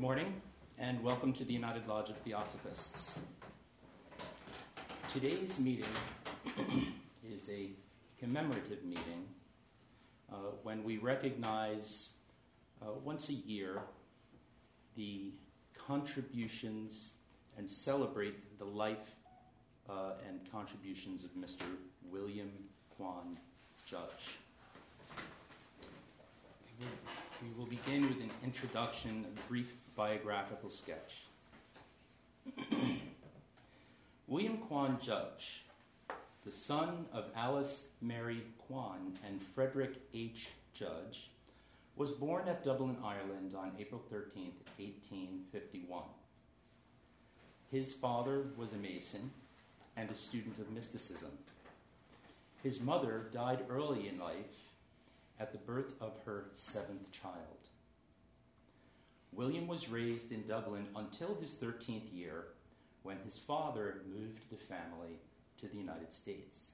morning, and welcome to the United Lodge of Theosophists. Today's meeting is a commemorative meeting when we recognize once a year the contributions and celebrate the life and contributions of Mr. William Quan Judge. We will begin with an introduction, a brief biographical sketch. William Quan Judge, the son of Alice Mary Quan and Frederick H. Judge, was born at Dublin, Ireland on April 13, 1851. His father was a Mason and a student of mysticism. His mother died early in life at the birth of her seventh child. William was raised in Dublin until his 13th year, when his father moved the family to the United States.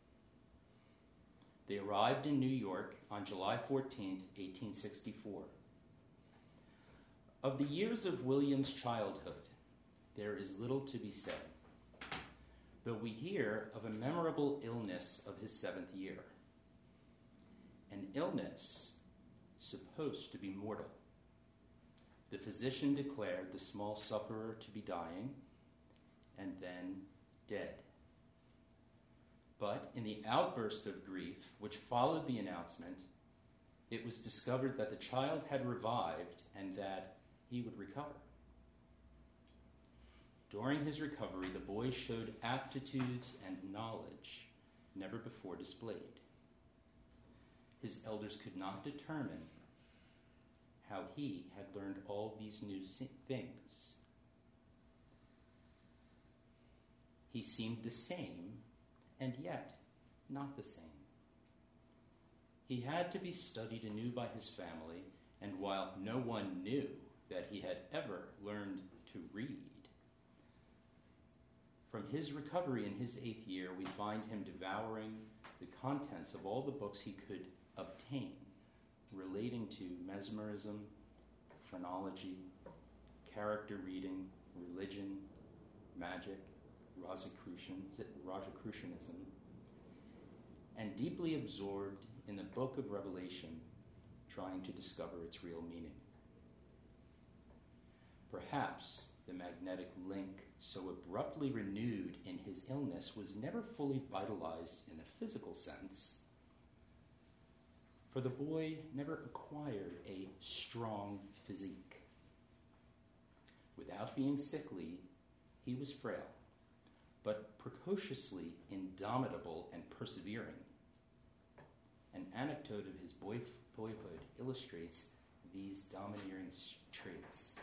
They arrived in New York on July 14, 1864. Of the years of William's childhood, there is little to be said, though we hear of a memorable illness of his 7th year. An illness supposed to be mortal. The physician declared the small sufferer to be dying and then dead. But in the outburst of grief which followed the announcement, it was discovered that the child had revived and that he would recover. During his recovery, the boy showed aptitudes and knowledge never before displayed. His elders could not determine how he had learned all these new things. He seemed the same, and yet not the same. He had to be studied anew by his family, and while no one knew that he had ever learned to read, from his recovery in his 8th year, we find him devouring the contents of all the books he could obtain relating to mesmerism, phrenology, character reading, religion, magic, Rosicrucianism, and deeply absorbed in the book of Revelation, trying to discover its real meaning. Perhaps the magnetic link so abruptly renewed in his illness was never fully vitalized in the physical sense, for the boy never acquired a strong physique. Without being sickly, he was frail, but precociously indomitable and persevering. An anecdote of his boyhood illustrates these domineering traits.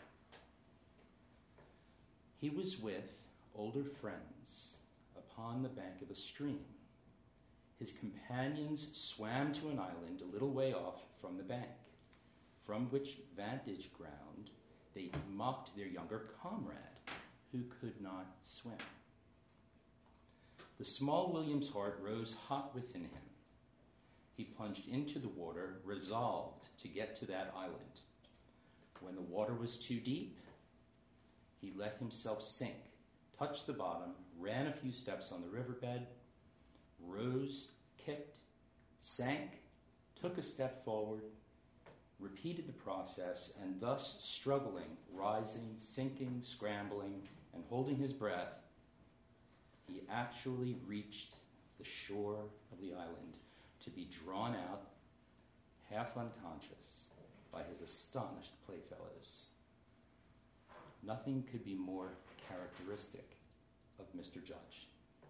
He was with older friends upon the bank of a stream. His companions swam to an island a little way off from the bank, from which vantage ground they mocked their younger comrade, who could not swim. The small William's heart rose hot within him. He plunged into the water, resolved to get to that island. When the water was too deep, he let himself sink, touched the bottom, ran a few steps on the riverbed, rose, kicked, sank, took a step forward, repeated the process, and thus struggling, rising, sinking, scrambling, and holding his breath, he actually reached the shore of the island to be drawn out, half unconscious, by his astonished playfellows. Nothing could be more characteristic of Mr. Judge.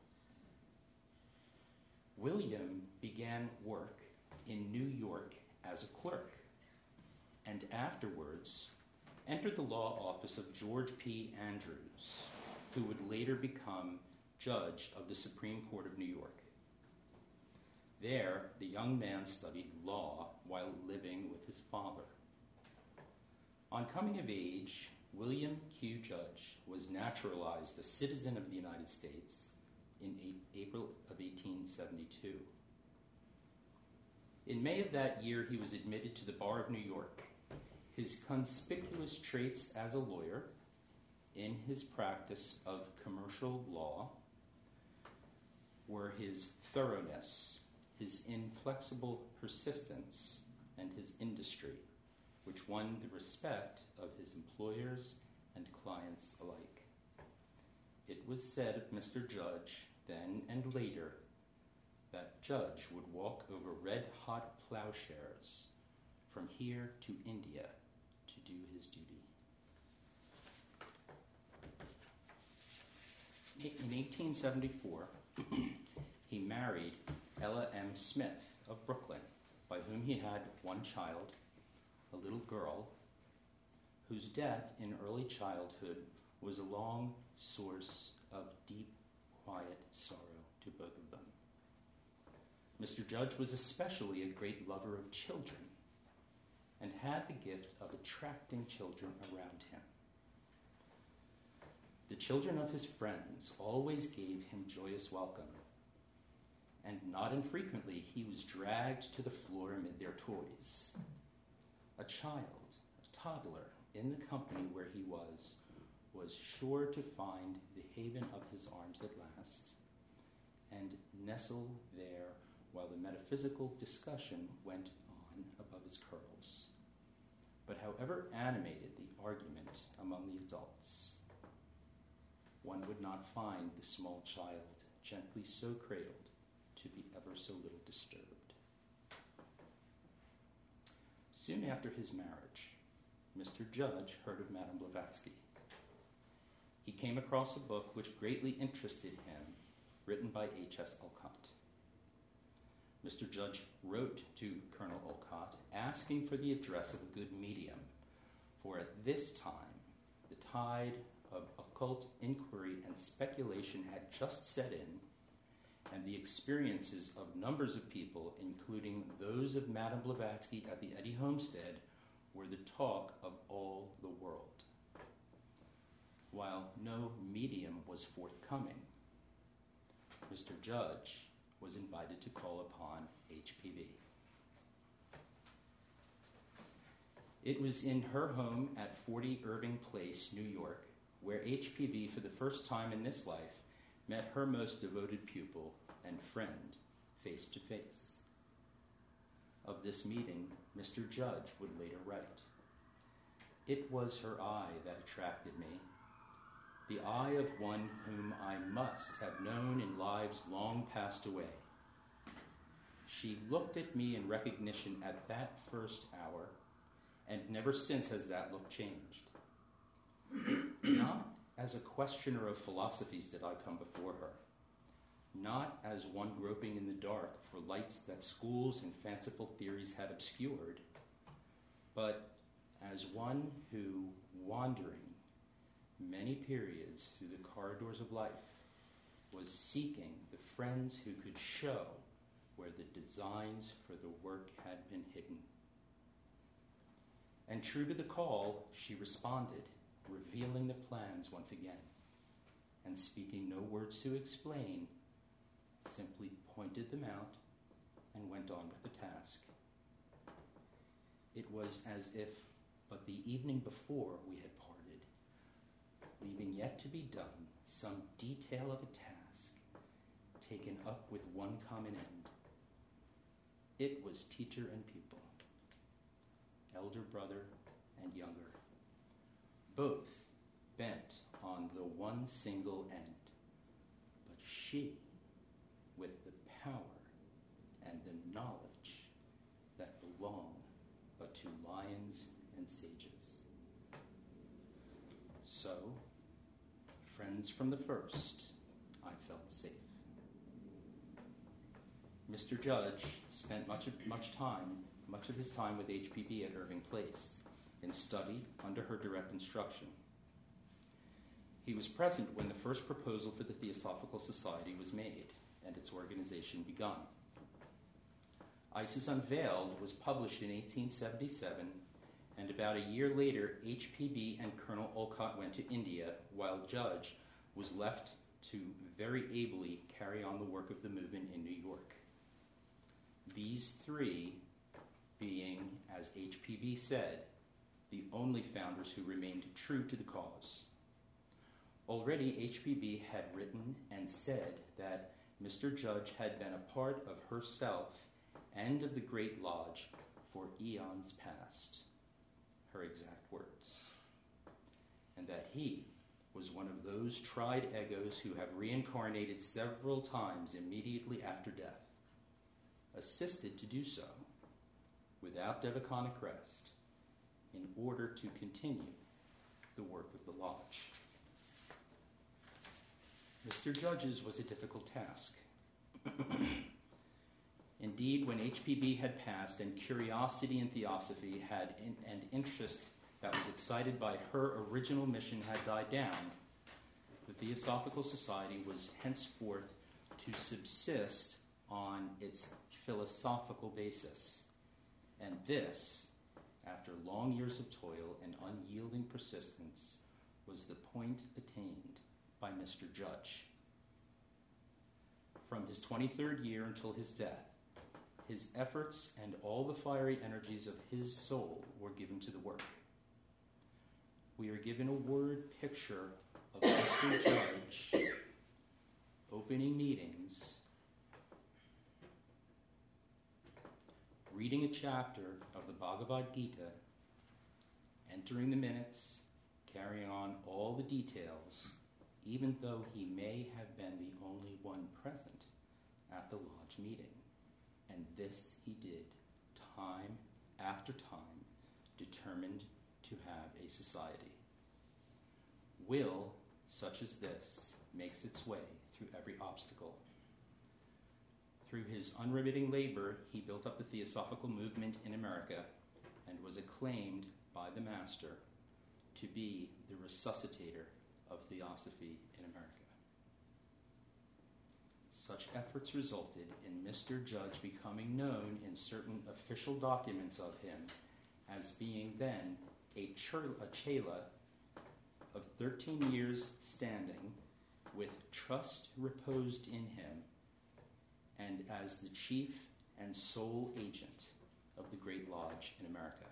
William began work in New York as a clerk, and afterwards entered the law office of George P. Andrews, who would later become Judge of the Supreme Court of New York. There, the young man studied law while living with his father. On coming of age, William Q. Judge was naturalized a citizen of the United States in April of 1872. In May of that year, he was admitted to the Bar of New York. His conspicuous traits as a lawyer in his practice of commercial law were his thoroughness, his inflexible persistence, and his industry, which won the respect of his employers and clients alike. It was said of Mr. Judge then and later that Judge would walk over red-hot plowshares from here to India to do his duty. In 1874, he married Ella M. Smith of Brooklyn, by whom he had one child, a little girl, whose death in early childhood was a long source of deep, quiet sorrow to both of them. Mr. Judge was especially a great lover of children and had the gift of attracting children around him. The children of his friends always gave him joyous welcome, and not infrequently he was dragged to the floor amid their toys. A child, a toddler, in the company where he was sure to find the haven of his arms at last, and nestle there while the metaphysical discussion went on above his curls. But however animated the argument among the adults, one would not find the small child, gently so cradled, to be ever so little disturbed. Soon after his marriage, Mr. Judge heard of Madame Blavatsky. He came across a book which greatly interested him, written by H.S. Olcott. Mr. Judge wrote to Colonel Olcott asking for the address of a good medium, for at this time the tide of occult inquiry and speculation had just set in, and the experiences of numbers of people, including those of Madame Blavatsky at the Eddy homestead, were the talk of all the world. While no medium was forthcoming, Mr. Judge was invited to call upon HPB. It was in her home at 40 Irving Place, New York, where HPB, for the first time in this life, met her most devoted pupil and friend face to face. Of this meeting, Mr. Judge would later write, "It was her eye that attracted me, the eye of one whom I must have known in lives long passed away. She looked at me in recognition at that first hour, and never since has that look changed. Not as a questioner of philosophies did I come before her, not as one groping in the dark for lights that schools and fanciful theories had obscured, but as one who, wandering many periods through the corridors of life, was seeking the friends who could show where the designs for the work had been hidden. And true to the call, she responded, revealing the plans once again, and speaking no words to explain, simply pointed them out and went on with the task. It was as if but the evening before we had parted, leaving yet to be done some detail of a task taken up with one common end. It was teacher and pupil, elder brother and younger, both bent on the one single end, but she with the power and the knowledge that belong but to lions and sages. So, friends from the first, I felt safe. Mr. Judge spent much of his time with HPB at Irving Place, in study under her direct instruction. He was present when the first proposal for the Theosophical Society was made and its organization begun. Isis Unveiled was published in 1877, and about a year later, HPB and Colonel Olcott went to India, while Judge was left to very ably carry on the work of the movement in New York. These three being, as HPB said, the only founders who remained true to the cause. Already, HPB had written and said that Mr. Judge had been a part of herself and of the Great Lodge for eons past, her exact words, and that he was one of those tried egos who have reincarnated several times immediately after death, assisted to do so without devaconic rest in order to continue the work of the lodge. Mr. Judge's was a difficult task. Indeed, when HPB had passed and curiosity in theosophy and interest that was excited by her original mission had died down, the Theosophical Society was henceforth to subsist on its philosophical basis. And this, after long years of toil and unyielding persistence, was the point attained by Mr. Judge. From his 23rd year until his death, his efforts and all the fiery energies of his soul were given to the work. We are given a word picture of Mr. Judge opening meetings, reading a chapter of the Bhagavad Gita, entering the minutes, carrying on all the details, even though he may have been the only one present at the lodge meeting. And this he did time after time, determined to have a society. Will, such as this, makes its way through every obstacle. Through his unremitting labor, he built up the Theosophical movement in America and was acclaimed by the Master to be the resuscitator of Theosophy in America. Such efforts resulted in Mr. Judge becoming known in certain official documents of him as being then a chela of 13 years standing, with trust reposed in him, and as the chief and sole agent of the Great Lodge in America.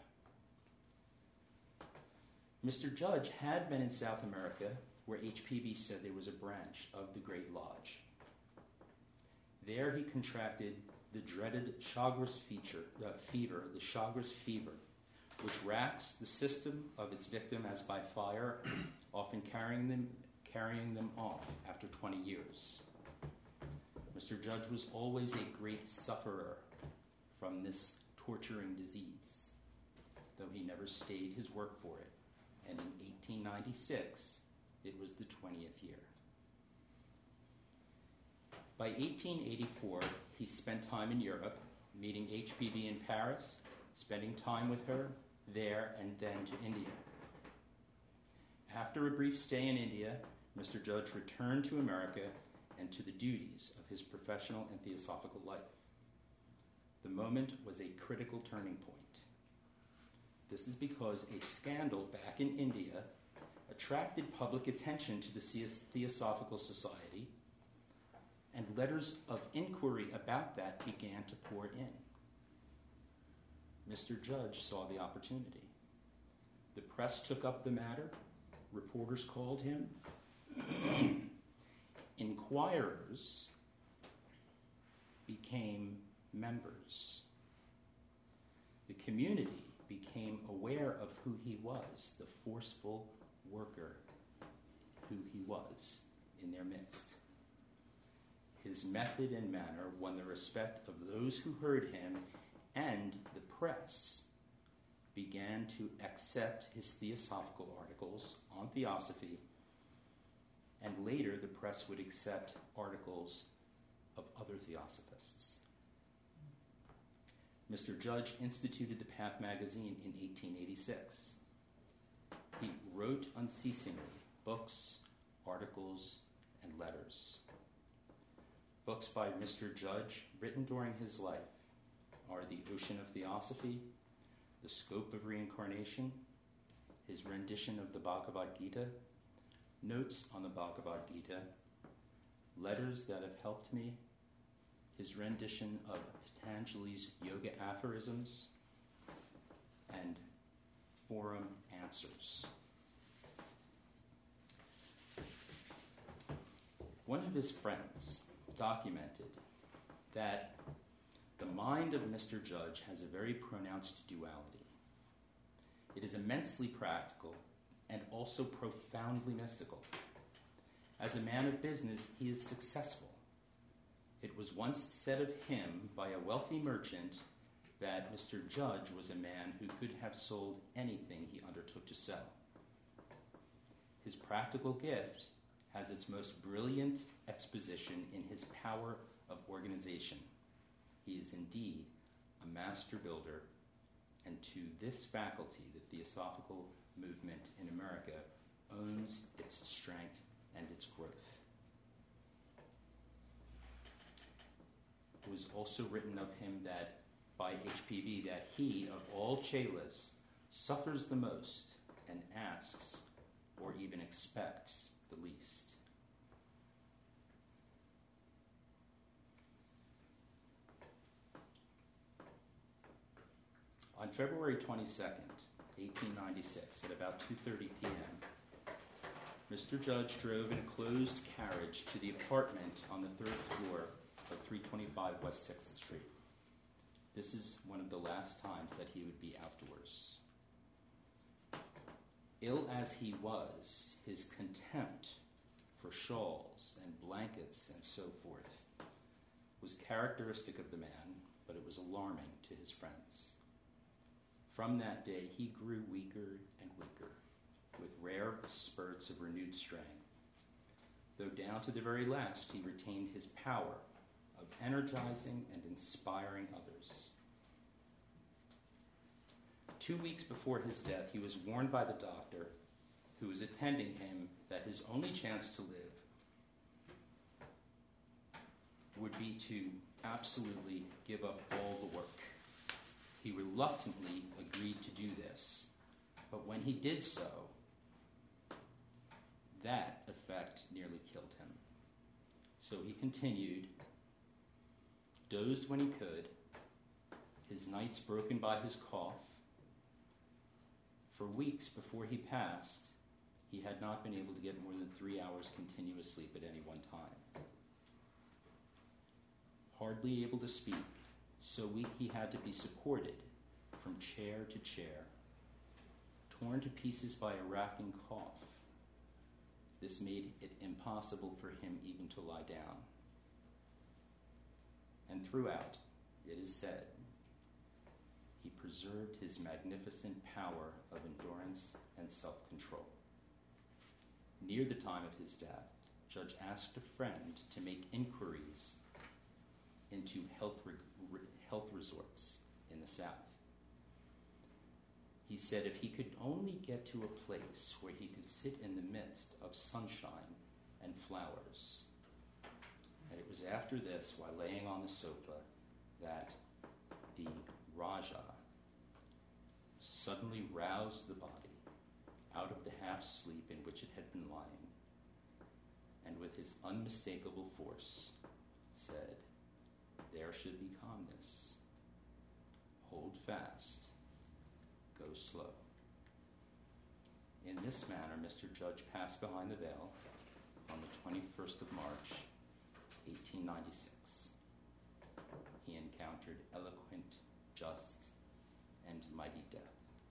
Mr. Judge had been in South America, where HPB said there was a branch of the Great Lodge. There he contracted the dreaded Chagas fever, the Chagas fever, which racks the system of its victim as by fire, often carrying them off after 20 years. Mr. Judge was always a great sufferer from this torturing disease, though he never stayed his work for it, and in 1896, it was the 20th year. By 1884, he spent time in Europe, meeting HPB in Paris, spending time with her there, and then to India. After a brief stay in India, Mr. Judge returned to America and to the duties of his professional and theosophical life. The moment was a critical turning point. This is because a scandal back in India attracted public attention to the Theosophical Society, and letters of inquiry about that began to pour in. Mr. Judge saw the opportunity. The press took up the matter. Reporters called him. Inquirers became members. The community became aware of who he was, the forceful worker who he was in their midst. His method and manner won the respect of those who heard him, and the press began to accept his theosophical articles on theosophy, and later the press would accept articles of other theosophists. Mr. Judge instituted the Path magazine in 1886. He wrote unceasingly books, articles, and letters. Books by Mr. Judge, written during his life, are The Ocean of Theosophy, The Scope of Reincarnation, his rendition of the Bhagavad Gita, Notes on the Bhagavad Gita, Letters That Have Helped Me, his rendition of Patanjali's Yoga Aphorisms, and Forum Answers. One of his friends documented that the mind of Mr. Judge has a very pronounced duality. It is immensely practical and also profoundly mystical. As a man of business, he is successful. It was once said of him by a wealthy merchant that Mr. Judge was a man who could have sold anything he undertook to sell. His practical gift has its most brilliant exposition in his power of organization. He is indeed a master builder, and to this faculty, the Theosophical movement in America owes its strength and its growth. It was also written of him that by HPB that he, of all chelas, suffers the most and asks or even expects the least. On February 22nd, 1896, at about 2:30 p.m., Mr. Judge drove in a closed carriage to the apartment on the third floor of 325 West 6th Street. This is one of the last times that he would be outdoors. Ill as he was, his contempt for shawls and blankets and so forth was characteristic of the man, but it was alarming to his friends. From that day, he grew weaker and weaker, with rare spurts of renewed strength, though down to the very last he retained his power of energizing and inspiring others. 2 weeks before his death, he was warned by the doctor who was attending him that his only chance to live would be to absolutely give up all the work. He reluctantly agreed to do this, but when he did so, that effect nearly killed him. So he continued, dozed when he could, his nights broken by his cough. For weeks before he passed, he had not been able to get more than 3 hours continuous sleep at any one time. Hardly able to speak, so weak he had to be supported from chair to chair, torn to pieces by a racking cough. This made it impossible for him even to lie down. And throughout, it is said, he preserved his magnificent power of endurance and self-control. Near the time of his death, Judge asked a friend to make inquiries into health resorts in the South. He said if he could only get to a place where he could sit in the midst of sunshine and flowers. And it was after this, while laying on the sofa, that the Raja suddenly roused the body out of the half-sleep in which it had been lying, and with his unmistakable force said, "There should be calmness. Hold fast. Go slow." In this manner, Mr. Judge passed behind the veil on the 21st of March, 1896. He encountered eloquent, just, and mighty death.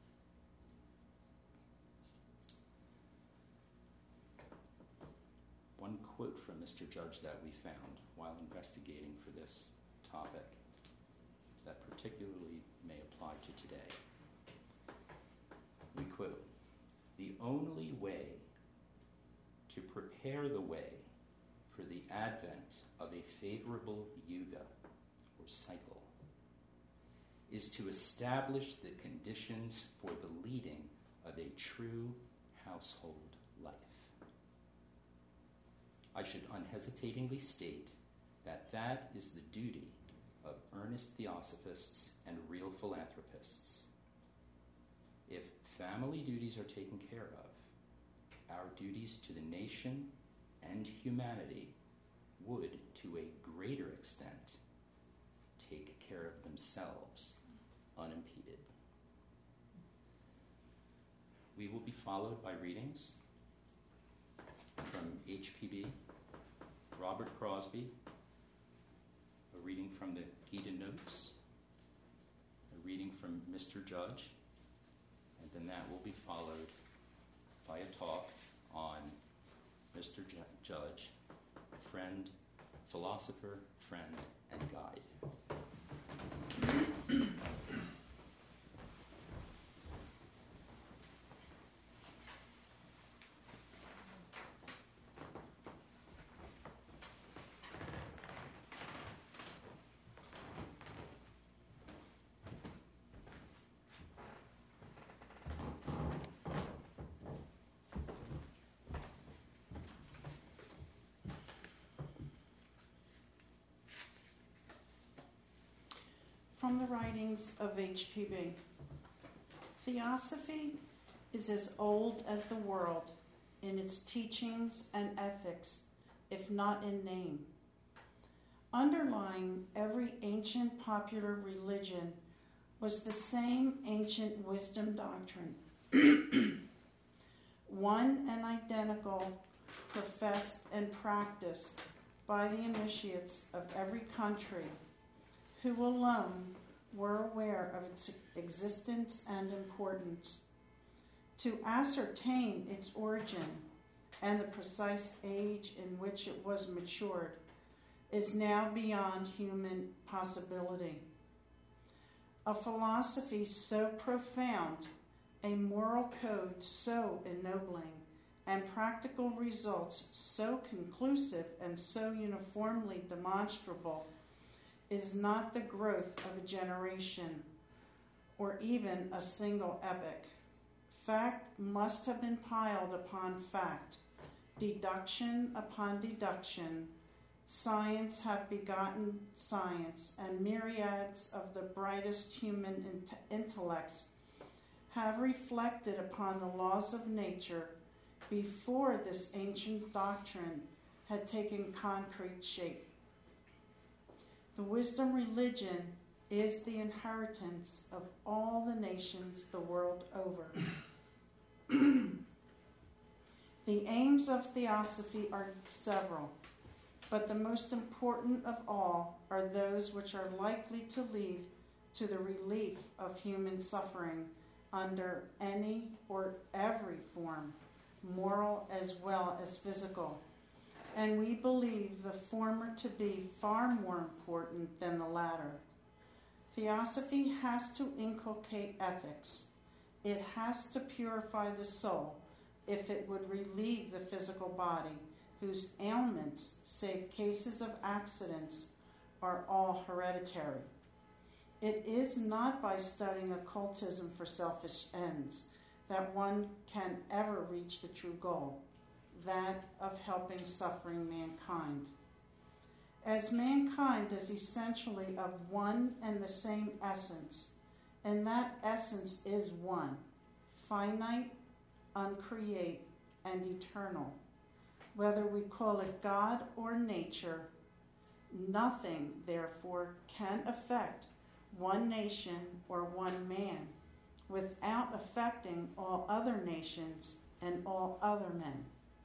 One quote from Mr. Judge that we found while investigating for this topic that particularly may apply to today. We quote, "The only way to prepare the way for the advent of a favorable yuga, or cycle, is to establish the conditions for the leading of a true household life. I should unhesitatingly state that that is the duty of earnest theosophists and real philanthropists. If family duties are taken care of, our duties to the nation and humanity would, to a greater extent, take care of themselves unimpeded." We will be followed by readings from HPB, Robert Crosby, a reading from the Gita Notes, a reading from Mr. Judge, and then that will be followed by a talk on Mr. Judge, friend, philosopher, friend, and guide. From the writings of HPB. Theosophy is as old as the world in its teachings and ethics, if not in name. Underlying every ancient popular religion was the same ancient wisdom doctrine, one and identical, professed and practiced by the initiates of every country, who alone were aware of its existence and importance. To ascertain its origin and the precise age in which it was matured is now beyond human possibility. A philosophy so profound, a moral code so ennobling, and practical results so conclusive and so uniformly demonstrable is not the growth of a generation or even a single epoch. Fact must have been piled upon fact, deduction upon deduction. Science have begotten science, and myriads of the brightest human intellects have reflected upon the laws of nature before this ancient doctrine had taken concrete shape. The wisdom religion is the inheritance of all the nations the world over. The aims of theosophy are several, but the most important of all are those which are likely to lead to the relief of human suffering under any or every form, moral as well as physical. And we believe the former to be far more important than the latter. Theosophy has to inculcate ethics. It has to purify the soul if it would relieve the physical body, whose ailments, save cases of accidents, are all hereditary. It is not by studying occultism for selfish ends that one can ever reach the true goal, that of helping suffering mankind. As mankind is essentially of one and the same essence, and that essence is one, finite, uncreate, and eternal. Whether we call it God or nature, nothing, therefore, can affect one nation or one man without affecting all other nations and all other men.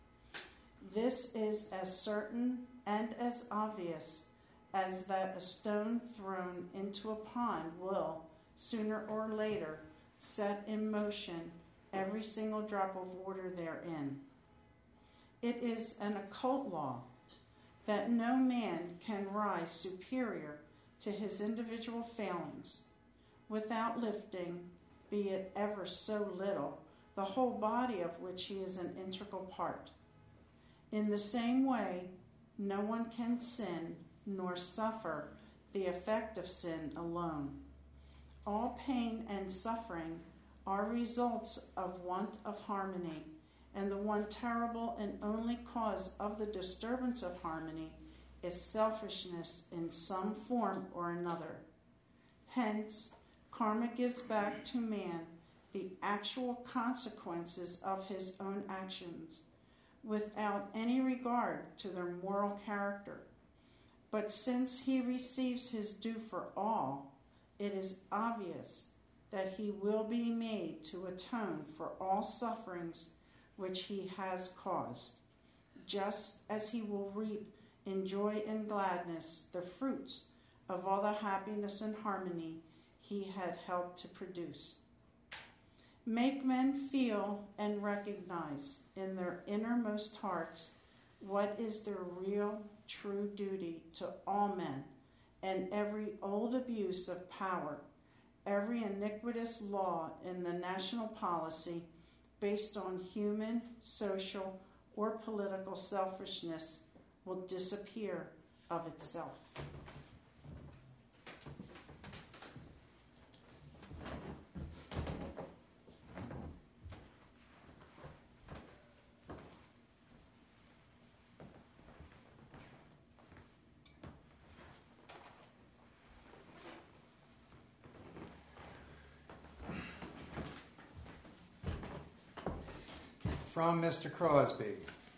This is as certain and as obvious as that a stone thrown into a pond will, sooner or later, set in motion every single drop of water therein. It is an occult law that no man can rise superior to his individual failings without lifting, be it ever so little, the whole body of which he is an integral part. In the same way, no one can sin nor suffer the effect of sin alone. All pain and suffering are results of want of harmony, and the one terrible and only cause of the disturbance of harmony is selfishness in some form or another. Hence, karma gives back to man the actual consequences of his own actions, without any regard to their moral character. But since he receives his due for all, it is obvious that he will be made to atone for all sufferings which he has caused, just as he will reap in joy and gladness the fruits of all the happiness and harmony he had helped to produce. Make men feel and recognize in their innermost hearts what is their real, true duty to all men, and every old abuse of power, every iniquitous law in the national policy based on human, social, or political selfishness will disappear of itself. From Mr. Crosby,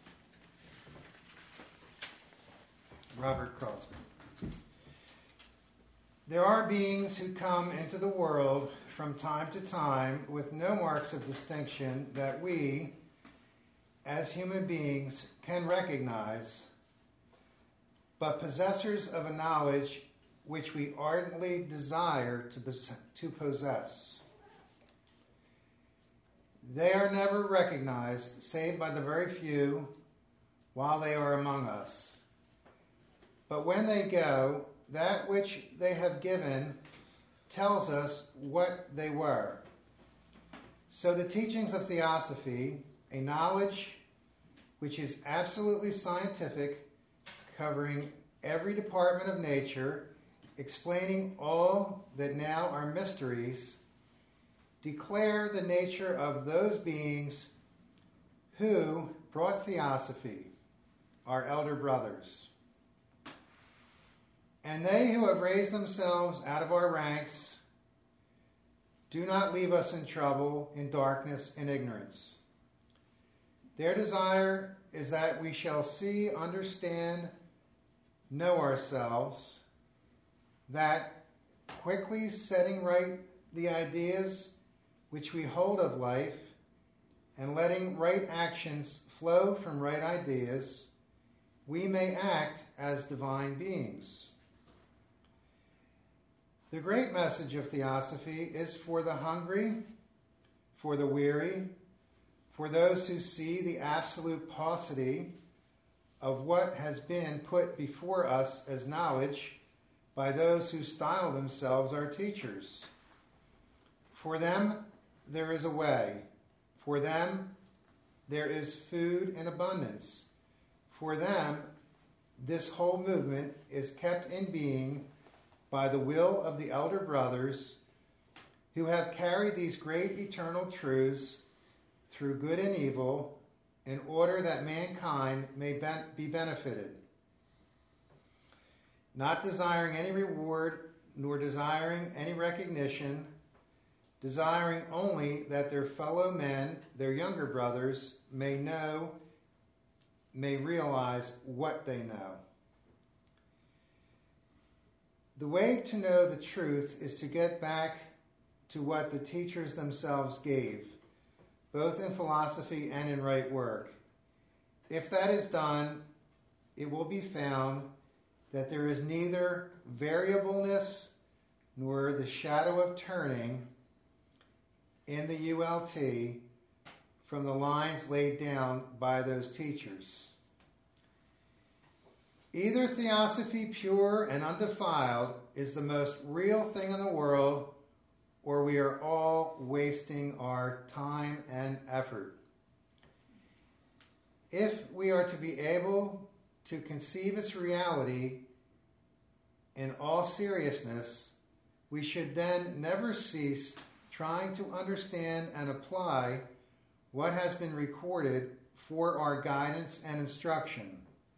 Robert Crosby. There are beings who come into the world from time to time with no marks of distinction that we, as human beings, can recognize, but possessors of a knowledge which we ardently desire to possess. They are never recognized save by the very few while they are among us. But when they go, that which they have given tells us what they were. So the teachings of Theosophy, a knowledge which is absolutely scientific, covering every department of nature, explaining all that now are mysteries, declare the nature of those beings who brought Theosophy, our elder brothers. And they who have raised themselves out of our ranks do not leave us in trouble, in darkness, and ignorance. Their desire is that we shall see, understand, know ourselves, that quickly setting right the ideas which we hold of life, and letting right actions flow from right ideas, we may act as divine beings. The great message of Theosophy is for the hungry, for the weary, for those who see the absolute paucity of what has been put before us as knowledge by those who style themselves our teachers. For them, there is a way. For them, there is food in abundance. For them, this whole movement is kept in being by the will of the elder brothers who have carried these great eternal truths through good and evil in order that mankind may be benefited, not desiring any reward nor desiring any recognition, desiring only that their fellow men, their younger brothers, may realize what they know. The way to know the truth is to get back to what the teachers themselves gave, both in philosophy and in right work. If that is done, it will be found that there is neither variableness nor the shadow of turning in the ULT from the lines laid down by those teachers. Either Theosophy pure and undefiled is the most real thing in the world, or we are all wasting our time and effort. If we are to be able to conceive its reality in all seriousness, we should then never cease trying to understand and apply what has been recorded for our guidance and instruction.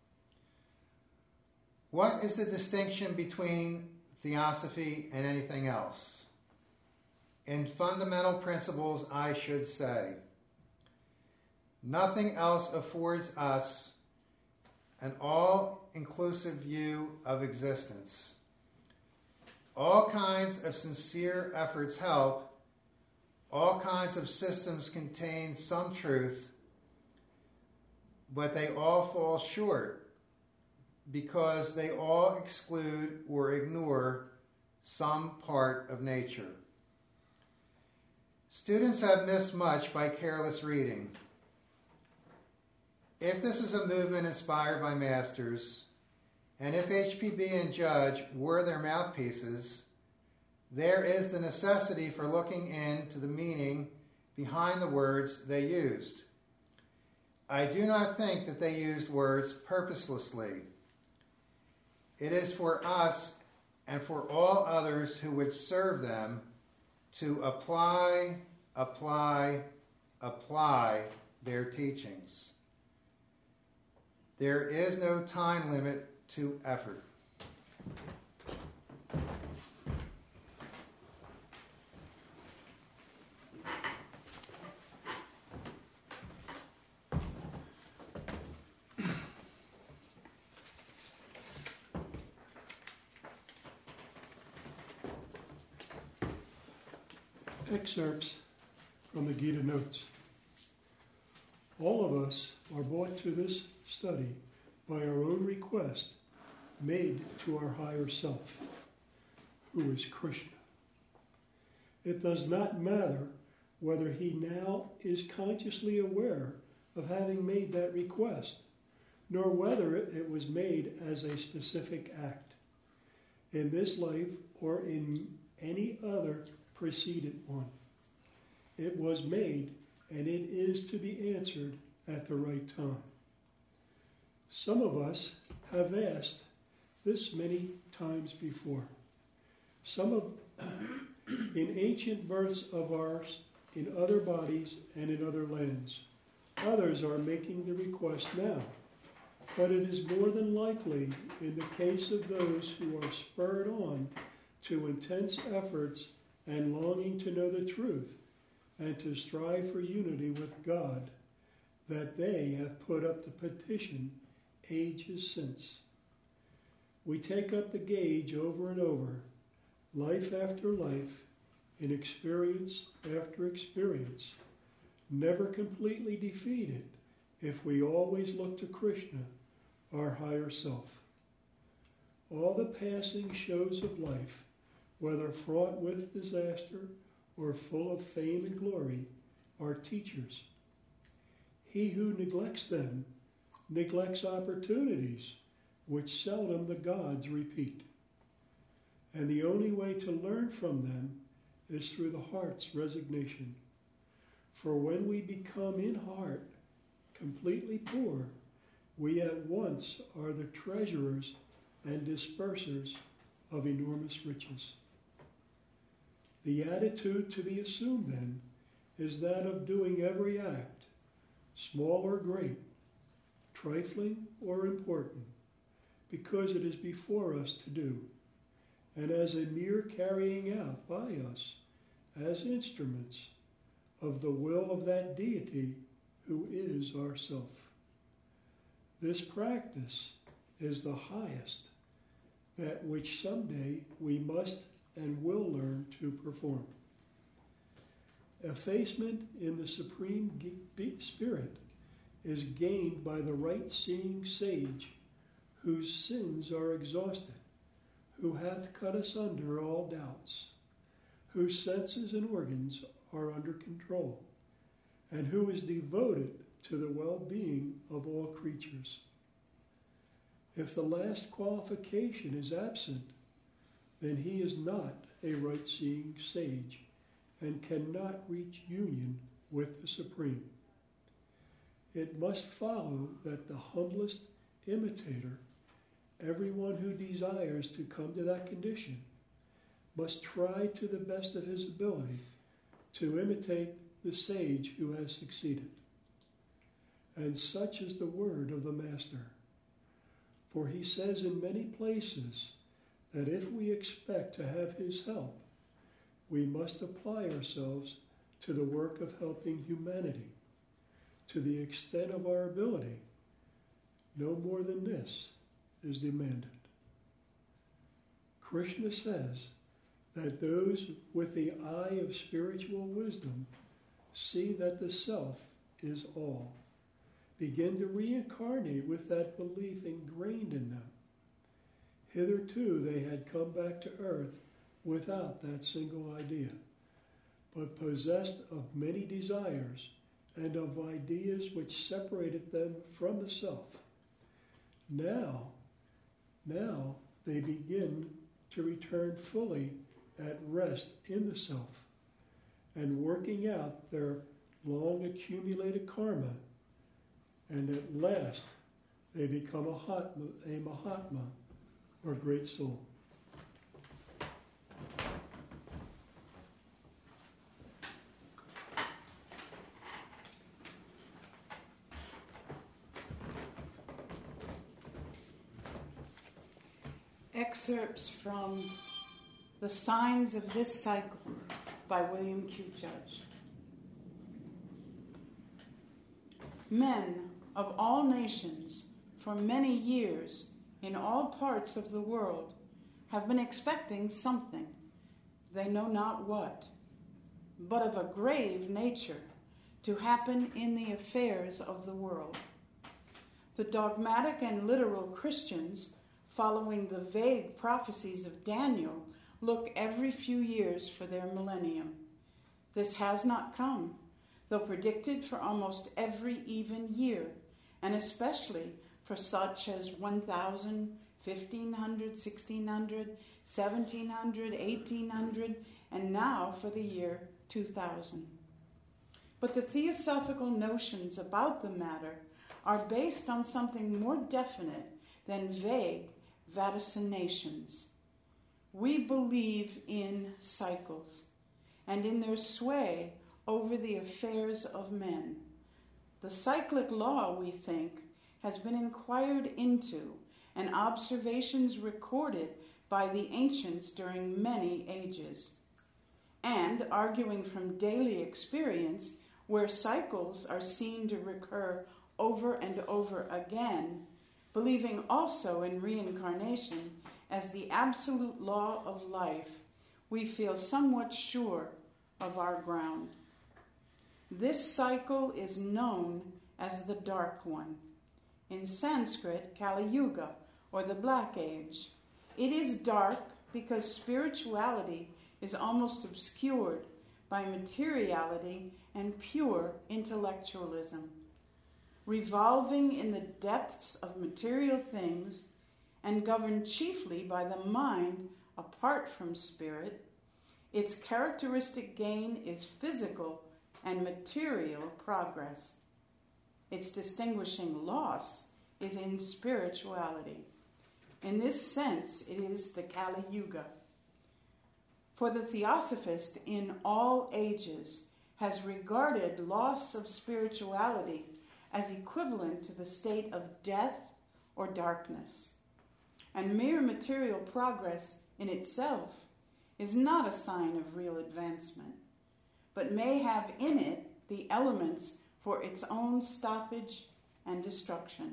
What is the distinction between Theosophy and anything else? In fundamental principles, I should say, nothing else affords us an all-inclusive view of existence. All kinds of sincere efforts help, All kinds of systems contain some truth, but they all fall short because they all exclude or ignore some part of nature. Students have missed much by careless reading. If this is a movement inspired by masters, and if HPB and Judge were their mouthpieces, there is the necessity for looking into the meaning behind the words they used. I do not think that they used words purposelessly. It is for us and for all others who would serve them to apply their teachings. There is no time limit to effort. Excerpts from the Gita Notes. All of us are brought to this study by our own request made to our higher self, who is Krishna. It does not matter whether he now is consciously aware of having made that request, nor whether it was made as a specific act, in this life or in any other preceded one. It was made, and it is to be answered at the right time. Some of us have asked this many times before. In ancient births of ours, in other bodies, and in other lands. Others are making the request now. But it is more than likely, in the case of those who are spurred on to intense efforts and longing to know the truth and to strive for unity with God, that they have put up the petition ages since. We take up the gauge over and over, life after life, in experience after experience, never completely defeated if we always look to Krishna, our higher self. All the passing shows of life, whether fraught with disaster or full of fame and glory, are teachers. He who neglects them neglects opportunities which seldom the gods repeat. And the only way to learn from them is through the heart's resignation. For when we become in heart completely poor, we at once are the treasurers and dispersers of enormous riches. The attitude to be assumed, then, is that of doing every act, small or great, trifling or important, because it is before us to do, and as a mere carrying out by us as instruments of the will of that deity who is ourself. This practice is the highest, that which someday we must and will learn to perform. Effacement in the Supreme Spirit is gained by the right-seeing sage, whose sins are exhausted, who hath cut asunder all doubts, whose senses and organs are under control, and who is devoted to the well-being of all creatures. If the last qualification is absent, then he is not a right-seeing sage and cannot reach union with the Supreme. It must follow that the humblest imitator, everyone who desires to come to that condition, must try to the best of his ability to imitate the sage who has succeeded. And such is the word of the Master. For he says in many places that if we expect to have his help, we must apply ourselves to the work of helping humanity to the extent of our ability. No more than this is demanded. Krishna says that those with the eye of spiritual wisdom see that the self is all, begin to reincarnate with that belief ingrained in them. Hitherto they had come back to earth without that single idea, but possessed of many desires and of ideas which separated them from the self. Now they begin to return fully at rest in the self and working out their long accumulated karma, and at last they become a Mahatma, or great soul. Excerpts from The Signs of This Cycle by William Q. Judge. Men of all nations for many years in all parts of the world have been expecting something, they know not what, but of a grave nature, to happen in the affairs of the world. The dogmatic and literal Christians, following the vague prophecies of Daniel, look every few years for their millennium. This has not come, though predicted for almost every even year, and especially for such as 1000, 1500, 1600, 1700, 1800, and now for the year 2000. But the theosophical notions about the matter are based on something more definite than vague vaticinations. We believe in cycles and in their sway over the affairs of men. The cyclic law, we think, has been inquired into and observations recorded by the ancients during many ages. And, arguing from daily experience, where cycles are seen to recur over and over again, believing also in reincarnation as the absolute law of life, we feel somewhat sure of our ground. This cycle is known as the Dark One. In Sanskrit, Kali Yuga, or the Black Age. It is dark because spirituality is almost obscured by materiality and pure intellectualism. Revolving in the depths of material things and governed chiefly by the mind apart from spirit, its characteristic gain is physical and material progress. Its distinguishing loss is in spirituality. In this sense, it is the Kali Yuga. For the theosophist in all ages has regarded loss of spirituality as equivalent to the state of death or darkness. And mere material progress in itself is not a sign of real advancement, but may have in it the elements for its own stoppage and destruction.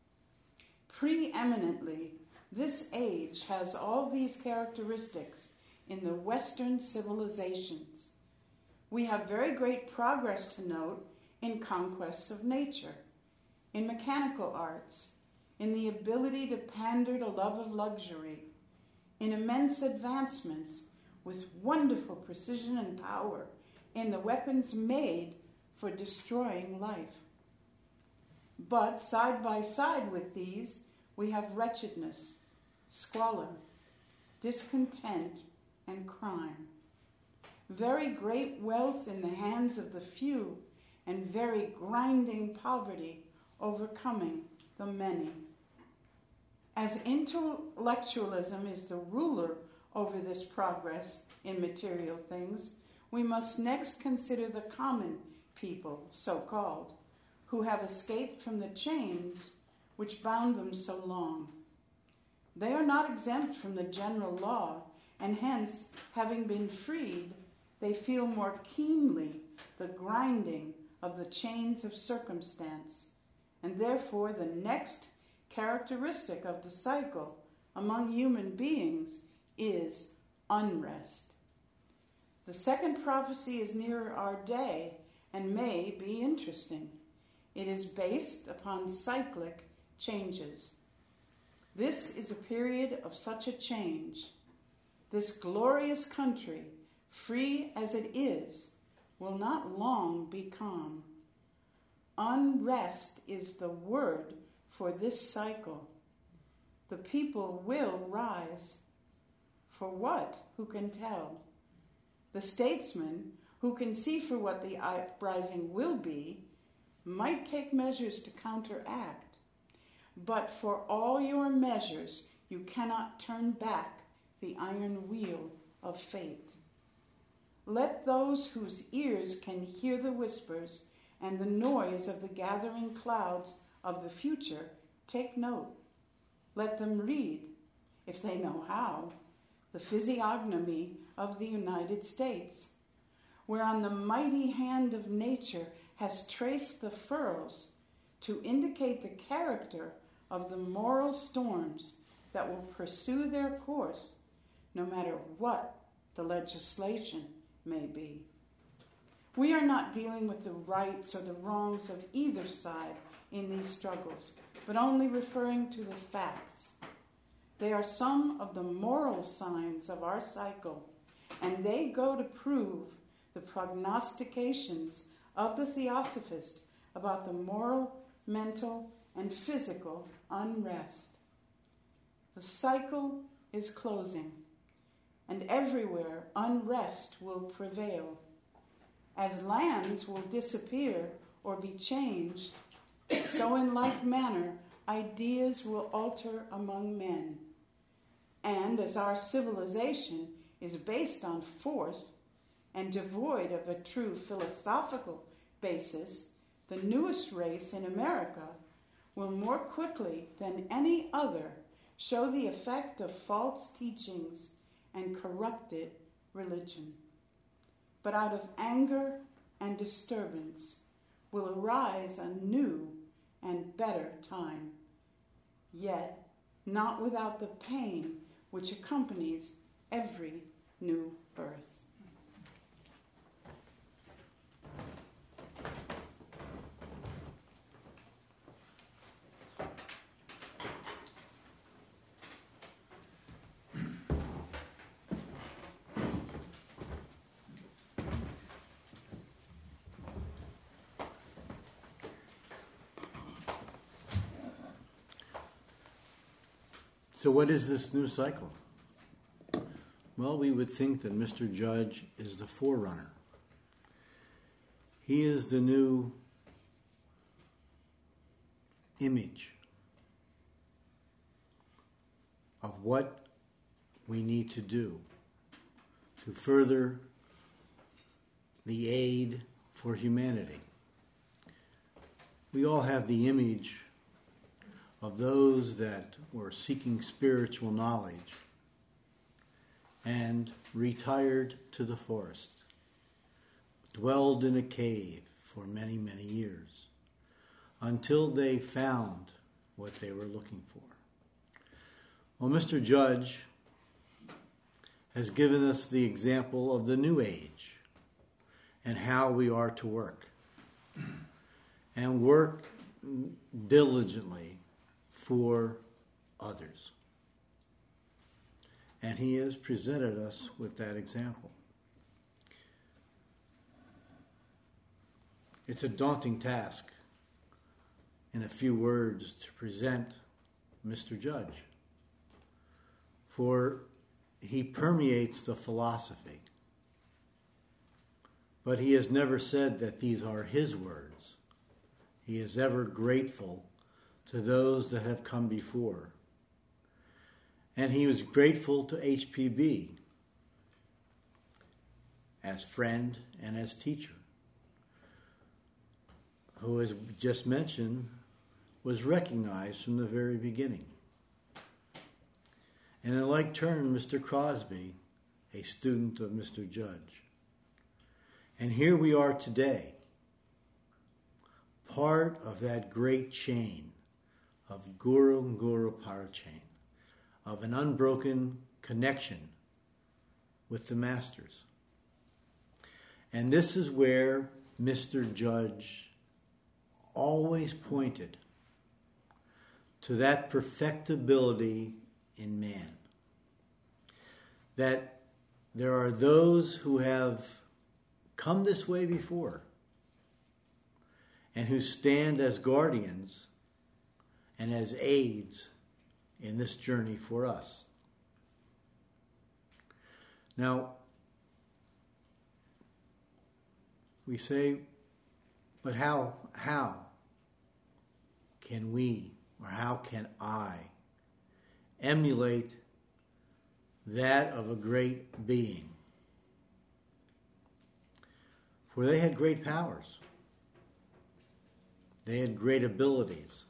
Preeminently, this age has all these characteristics in the Western civilizations. We have very great progress to note in conquests of nature, in mechanical arts, in the ability to pander to love of luxury, in immense advancements with wonderful precision and power in the weapons made for destroying life. But side by side with these, we have wretchedness, squalor, discontent, and crime. Very great wealth in the hands of the few, and very grinding poverty overcoming the many. As intellectualism is the ruler over this progress in material things, we must next consider the common people, so-called, who have escaped from the chains which bound them so long. They are not exempt from the general law, and hence, having been freed, they feel more keenly the grinding of the chains of circumstance, and therefore the next characteristic of the cycle among human beings is unrest. The second prophecy is nearer our day and may be interesting. It is based upon cyclic changes. This is a period of such a change. This glorious country, free as it is, will not long be calm. Unrest is the word for this cycle. The people will rise. For what? Who can tell? The statesman, who can see for what the uprising will be, might take measures to counteract. But for all your measures, you cannot turn back the iron wheel of fate. Let those whose ears can hear the whispers and the noise of the gathering clouds of the future take note. Let them read, if they know how, the physiognomy of the United States, whereon the mighty hand of nature has traced the furrows to indicate the character of the moral storms that will pursue their course, no matter what the legislation may be. We are not dealing with the rights or the wrongs of either side in these struggles, but only referring to the facts. They are some of the moral signs of our cycle, and they go to prove the prognostications of the Theosophist about the moral, mental, and physical unrest. The cycle is closing, and everywhere unrest will prevail. As lands will disappear or be changed, so in like manner ideas will alter among men. And as our civilization is based on force and devoid of a true philosophical basis, the newest race in America will more quickly than any other show the effect of false teachings and corrupted religion. But out of anger and disturbance will arise a new and better time, yet not without the pain which accompanies every new birth. So what is this new cycle? Well, we would think that Mr. Judge is the forerunner. He is the new image of what we need to do to further the aid for humanity. We all have the image of those that were seeking spiritual knowledge and retired to the forest, dwelled in a cave for many, many years, until they found what they were looking for. Well, Mr. Judge has given us the example of the new age and how we are to work, and work diligently for others. And he has presented us with that example. It's a daunting task, in a few words, to present Mr. Judge, for he permeates the philosophy. But he has never said that these are his words. He is ever grateful to those that have come before. And he was grateful to HPB as friend and as teacher, who, as just mentioned, was recognized from the very beginning. And in like turn, Mr. Crosby, a student of Mr. Judge. And here we are today, part of that great chain of Guru Guru Parachain, of an unbroken connection with the masters. And this is where Mr. Judge always pointed to that perfectibility in man. That there are those who have come this way before and who stand as guardians and as aids in this journey for us. Now, we say, but how can we, or how can I, emulate that of a great being? For they had great powers. They had great abilities.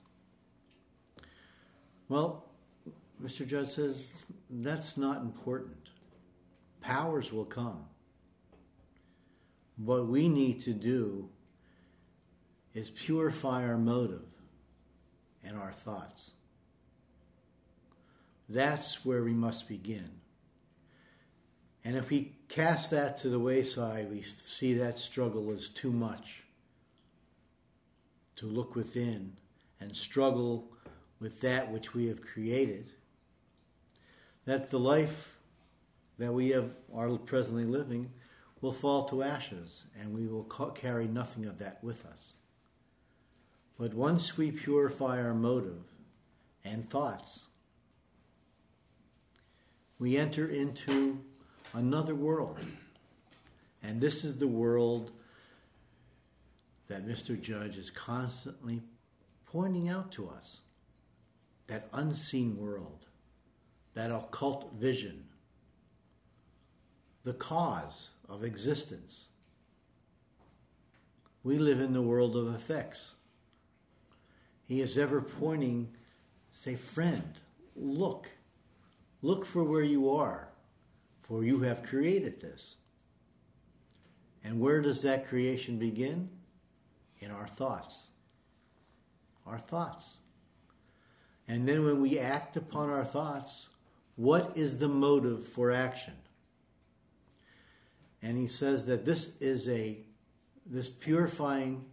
Well, Mr. Judge says that's not important. Powers will come. What we need to do is purify our motive and our thoughts. That's where we must begin. And if we cast that to the wayside, we see that struggle is too much to look within and struggle with that which we have created, that the life that we are presently living will fall to ashes, and we will carry nothing of that with us. But once we purify our motive and thoughts, we enter into another world. And this is the world that Mr. Judge is constantly pointing out to us. That unseen world, that occult vision, the cause of existence. We live in the world of effects. He is ever pointing, say, friend, look for where you are, for you have created this. And where does that creation begin? In our thoughts. Our thoughts. And then when we act upon our thoughts, what is the motive for action? And he says that this purifying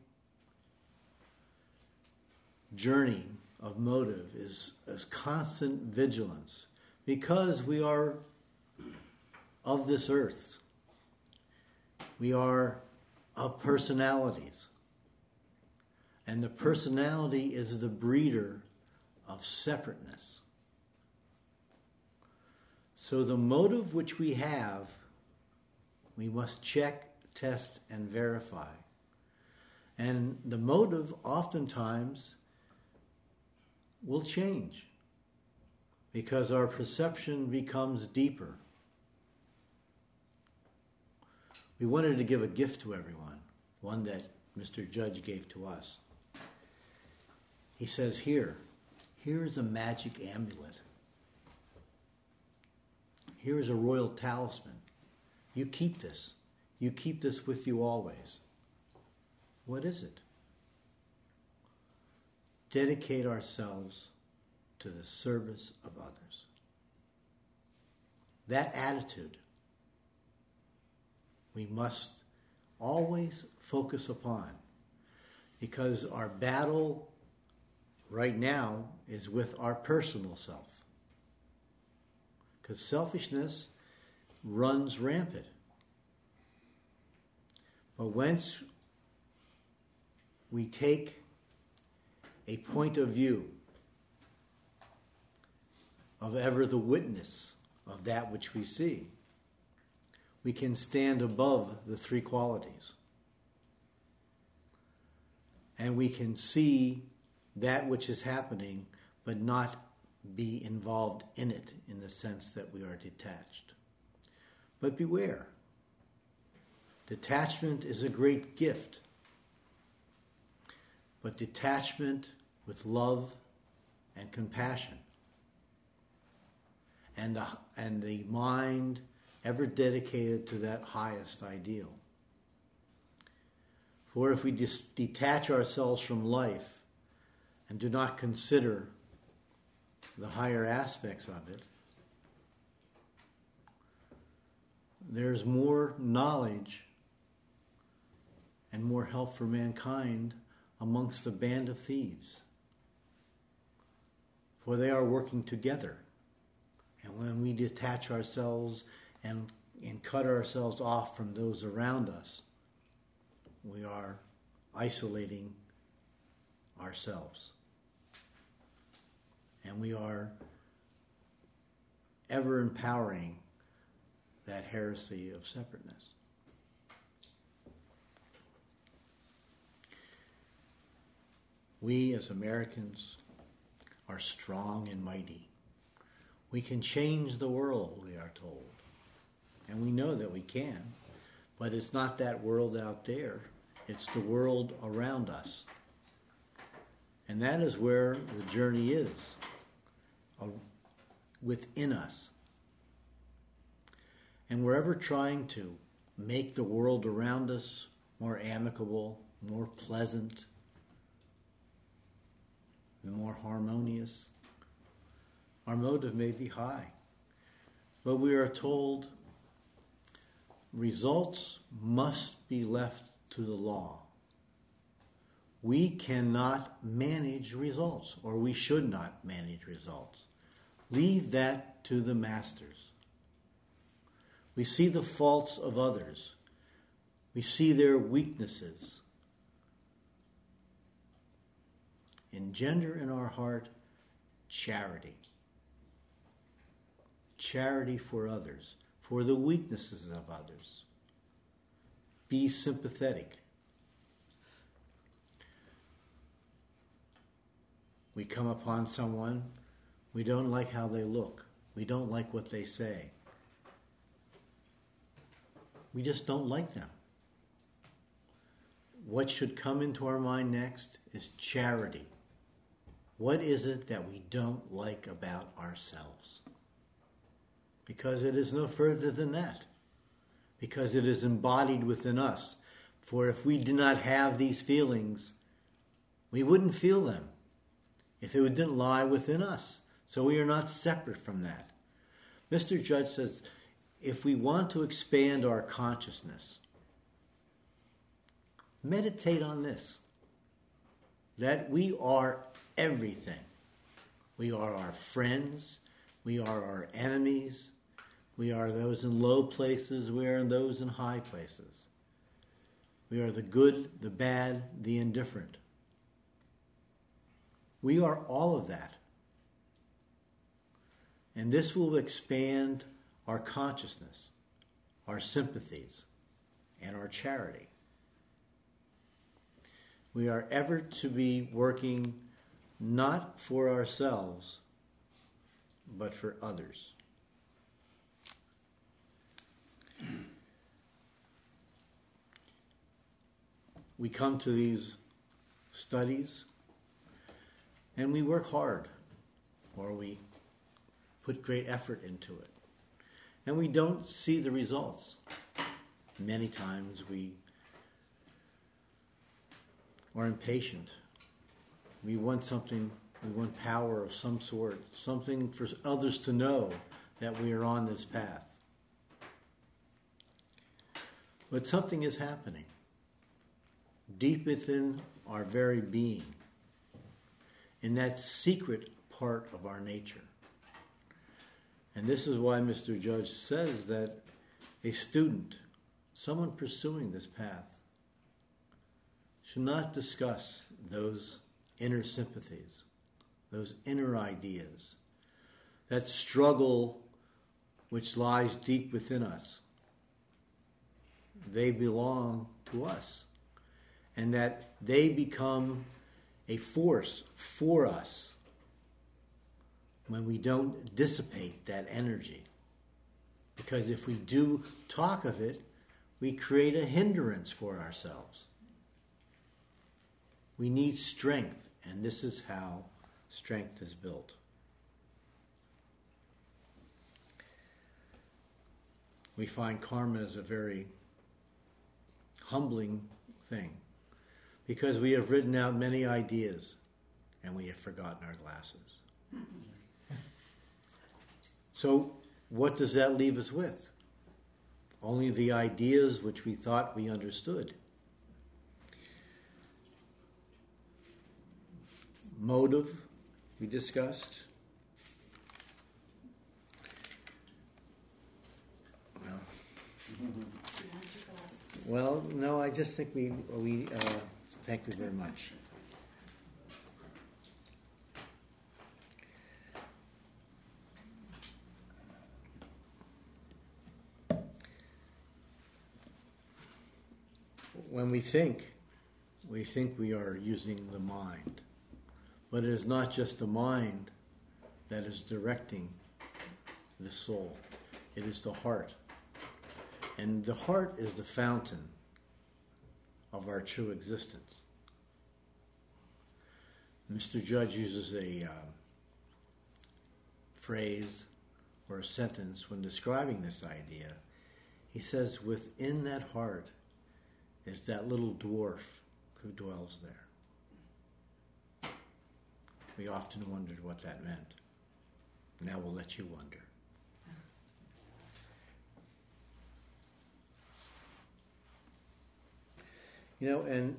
journey of motive is constant vigilance, because we are of this earth. We are of personalities. And the personality is the breeder of separateness. So the motive which we have, we must check, test, and verify. And the motive oftentimes will change because our perception becomes deeper. We wanted to give a gift to everyone, one that Mr. Judge gave to us. He says, here is a magic amulet. Here is a royal talisman. You keep this. You keep this with you always. What is it? Dedicate ourselves to the service of others. That attitude we must always focus upon, because our battle right now is with our personal self. Because selfishness runs rampant. But once we take a point of view of ever the witness of that which we see, we can stand above the three qualities. And we can see that which is happening, but not be involved in it in the sense that we are detached. But beware. Detachment is a great gift. But detachment with love and compassion, and the mind ever dedicated to that highest ideal. For if we detach ourselves from life and do not consider the higher aspects of it, there's more knowledge and more help for mankind amongst a band of thieves. For they are working together. And when we detach ourselves and cut ourselves off from those around us, we are isolating ourselves. And we are ever empowering that heresy of separateness. We as Americans are strong and mighty. We can change the world, we are told. And we know that we can. But it's not that world out there. It's the world around us. And that is where the journey is, within us. And we're ever trying to make the world around us more amicable, more pleasant, more harmonious. Our motive may be high, but we are told results must be left to the law. We cannot manage results, or we should not manage results. Leave that to the masters. We see the faults of others. We see their weaknesses. Engender in our heart charity. Charity for others, for the weaknesses of others. Be sympathetic. We come upon someone, we don't like how they look. We don't like what they say. We just don't like them. What should come into our mind next is charity. What is it that we don't like about ourselves? Because it is no further than that. Because it is embodied within us. For if we did not have these feelings, we wouldn't feel them. If it didn't lie within us. So we are not separate from that. Mr. Judge says, if we want to expand our consciousness, meditate on this. That we are everything. We are our friends. We are our enemies. We are those in low places. We are those in high places. We are the good, the bad, the indifferent. We are all of that. And this will expand our consciousness, our sympathies, and our charity. We are ever to be working not for ourselves, but for others. We come to these studies and we work hard, or we put great effort into it. And we don't see the results. Many times we are impatient. We want something, we want power of some sort, something for others to know that we are on this path. But something is happening deep within our very being, in that secret part of our nature. And this is why Mr. Judge says that a student, someone pursuing this path, should not discuss those inner sympathies, those inner ideas, that struggle which lies deep within us. They belong to us, and that they become a force for us when we don't dissipate that energy. Because if we do talk of it, we create a hindrance for ourselves. We need strength, and this is how strength is built. We find karma as a very humbling thing, because we have written out many ideas and we have forgotten our glasses. So what does that leave us with? Only the ideas which we thought we understood. motive we discussed. Well, no, I just think we thank you very much. When we think we are using the mind. But it is not just the mind that is directing the soul. It is the heart. And the heart is the fountain of our true existence. Mr. Judge uses a phrase or a sentence when describing this idea. He says, within that heart is that little dwarf who dwells there. We often wondered what that meant. Now we'll let you wonder. You know, and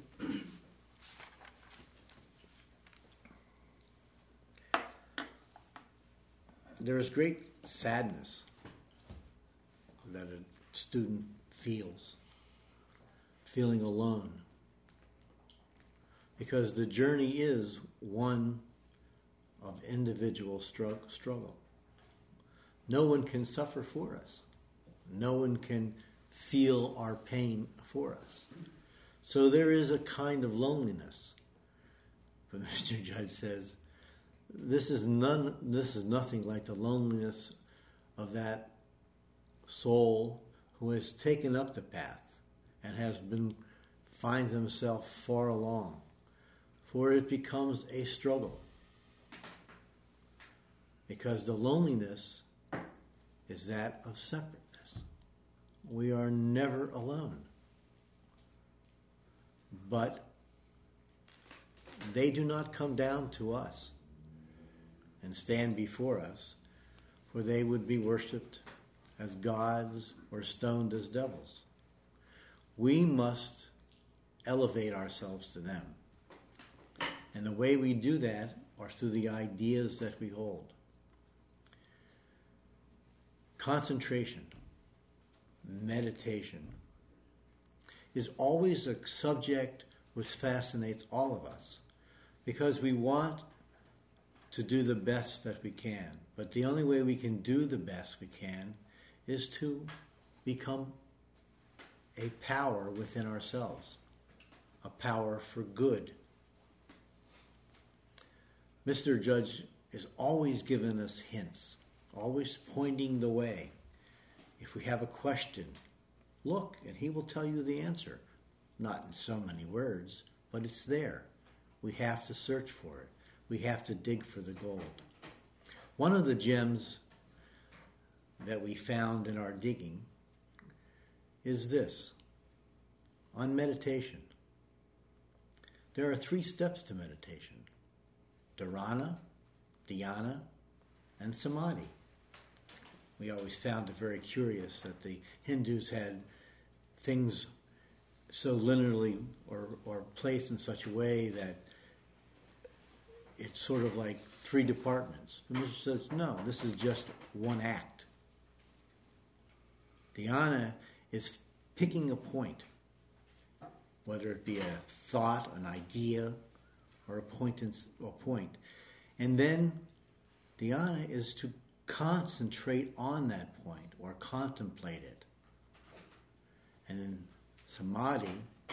there is great sadness that a student feels, feeling alone, because the journey is one of individual struggle. No one can suffer for us. No one can feel our pain for us. So there is a kind of loneliness. But Mr. Judge says, this is nothing like the loneliness of that soul who has taken up the path and finds himself far along. For it becomes a struggle. Because the loneliness is that of separateness. We are never alone. But they do not come down to us and stand before us, for they would be worshipped as gods or stoned as devils. We must elevate ourselves to them. And the way we do that are through the ideas that we hold. Concentration, meditation, is always a subject which fascinates all of us, because we want to do the best that we can. But the only way we can do the best we can is to become a power within ourselves, a power for good. Mr. Judge is always giving us hints, always pointing the way. If we have a question, look, and he will tell you the answer. Not in so many words, but it's there. We have to search for it. We have to dig for the gold. One of the gems that we found in our digging is this, on meditation. There are 3 steps to meditation: dharana, dhyana, and samadhi. We always found it very curious that the Hindus had things so linearly or placed in such a way that it's sort of like 3 departments. The Mr. says, no, this is just one act. Dhyana is picking a point, whether it be a thought, an idea, or a point. And then dhyana is to concentrate on that point or contemplate it. And then samadhi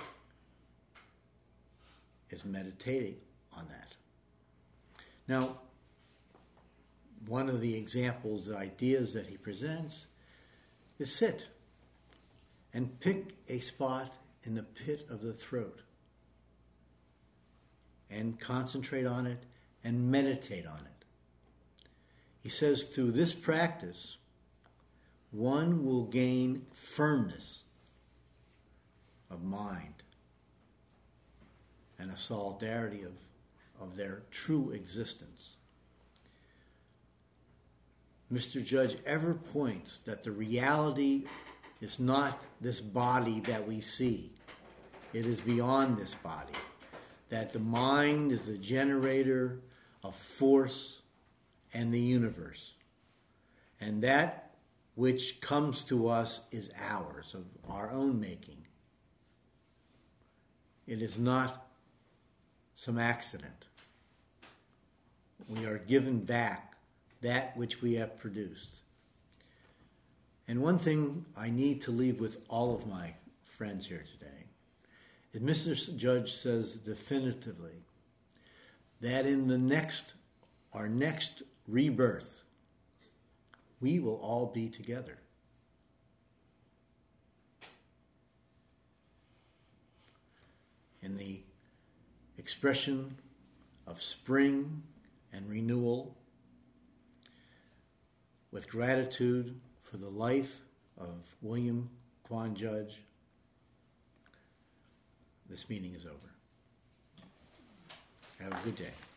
is meditating on that. Now, one of the examples, the ideas that he presents is sit and pick a spot in the pit of the throat and concentrate on it and meditate on it. He says through this practice, one will gain firmness of mind and a solidarity of their true existence. Mr. Judge ever points that the reality is not this body that we see. It is beyond this body. that the mind is the generator of force and the universe. And that which comes to us is ours, of our own making. It is not some accident. We are given back that which we have produced. And one thing I need to leave with all of my friends here today is Mr. Judge says definitively that in our next rebirth, we will all be together. In the expression of spring and renewal, with gratitude for the life of William Quan Judge, this meeting is over. Have a good day.